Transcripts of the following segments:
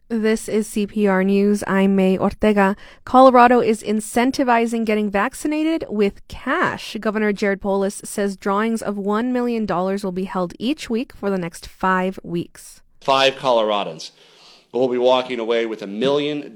This is CPR News. I'm May Ortega. Colorado is incentivizing getting vaccinated with cash. Governor Jared Polis says drawings of $1 million will be held each week for the next 5 weeks. 5 Coloradans will be walking away with $1 million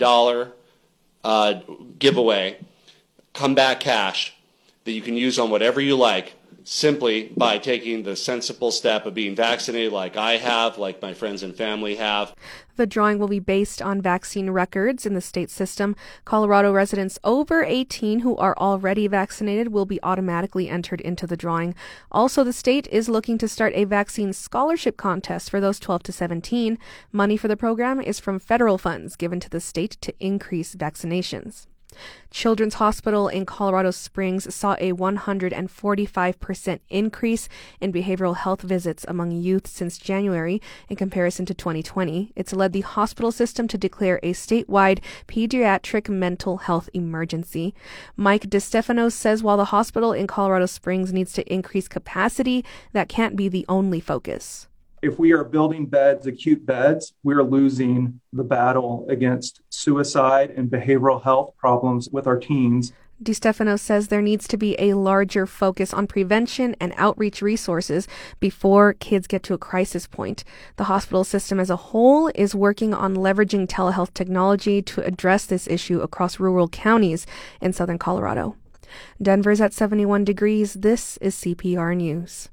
giveaway, comeback cash that you can use on whatever you like, simply by taking the sensible step of being vaccinated like I have, like my friends and family have. The drawing will be based on vaccine records in the state system. Colorado residents over 18 who are already vaccinated will be automatically entered into the drawing. Also, the state is looking to start a vaccine scholarship contest for those 12 to 17. Money for the program is from federal funds given to the state to increase vaccinations. Children's Hospital in Colorado Springs saw a 145% increase in behavioral health visits among youth since January in comparison to 2020. It's led the hospital system to declare a statewide pediatric mental health emergency. Mike DeStefano says while the hospital in Colorado Springs needs to increase capacity, that can't be the only focus. If we are building beds, acute beds, we are losing the battle against suicide and behavioral health problems with our teens. DeStefano says there needs to be a larger focus on prevention and outreach resources before kids get to a crisis point. The hospital system as a whole is working on leveraging telehealth technology to address this issue across rural counties in southern Colorado. Denver's at 71 degrees. This is CPR News.